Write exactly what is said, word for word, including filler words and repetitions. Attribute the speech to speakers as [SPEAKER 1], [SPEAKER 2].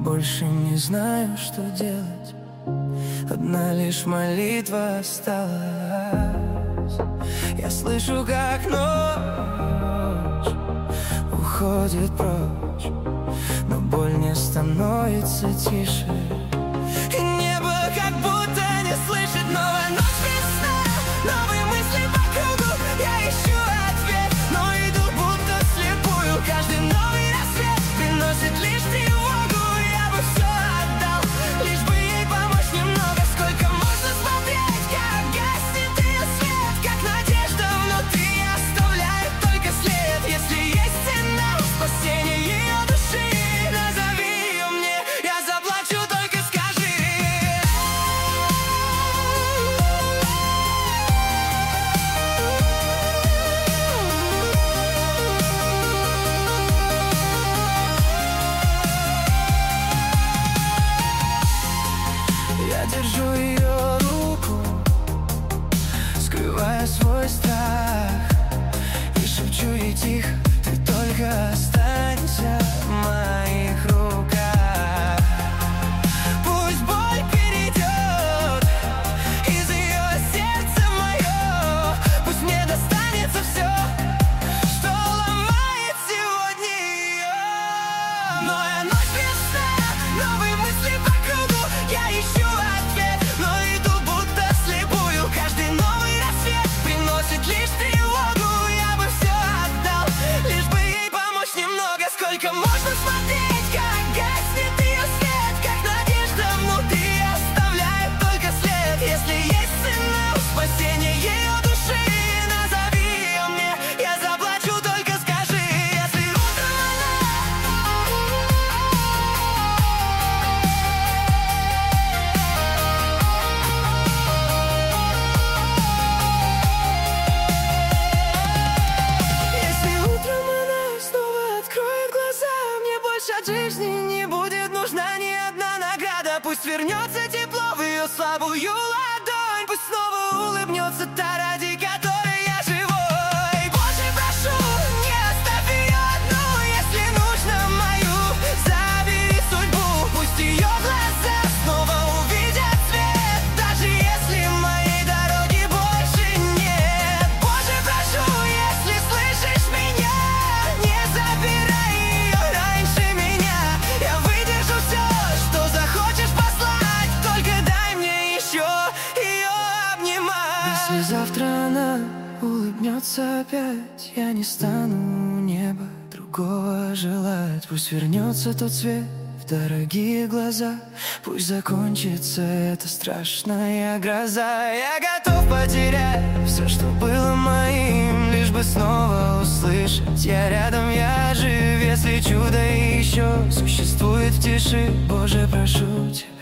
[SPEAKER 1] больше не знаю, что делать. Одна лишь молитва осталась. Я слышу, как ночь уходит прочь, но боль не становится тише. И небо как будто не слышит. Новая ночь без сна, новые мысли по кругу. Я ищу ответ, но иду будто вслепую. Каждый новый рассвет приносит лишь тревогу. Я бы все отдал, лишь бы ей помочь немного. Сколько можно смотреть, как гаснет ее свет, как надежда внутри оставляет только след. Если есть цена в спасении ее души, назови ее мне, я заплачу, только скажи. Я держу ее руку, скрывая свой страх, и шепчу ей тихо: ты только останься в моих руках. Пусть боль перейдет из ее сердца в мое, пусть мне достанется все, что ломает сегодня ее. Новая ночь без сна, новые мысли по кругу. Я ищу ответ, но иду будто вслепую. Каждый новый рассвет приносит лишь тревогу. Я бы все отдал, лишь бы ей помочь немного. Сколько можно смотреть, как гаснет ее свет, как надежда внутри оставляет только след. Если есть цена в спасении ее души, назови ее мне, я заплачу, только скажи. Если утром Если утром она снова откроет глаза, мне больше от жизни не будет нужна ни одна награда. Пусть вернется тепло в ее слабую ладонь, пусть снова улыбнется та, ради которой я живой. Боже, прошу, не оставь ее одну, если нужно мою, забери судьбу. Пусть ее глаза снова увидят свет, даже если моей дороги больше нет. Боже, прошу, если слышишь меня, не забирай ее раньше меня. Я выдержу все, что захочешь послать, только дай мне еще ее обнимать. Если завтра она улыбнется опять, я не стану неба другого желать. Пусть вернется тот свет в дорогие глаза, пусть закончится эта страшная гроза. Я готов потерять все, что было моим, лишь бы снова услышать: я рядом, я жив. Если чудо еще существует в тиши, Боже, прошу тебя,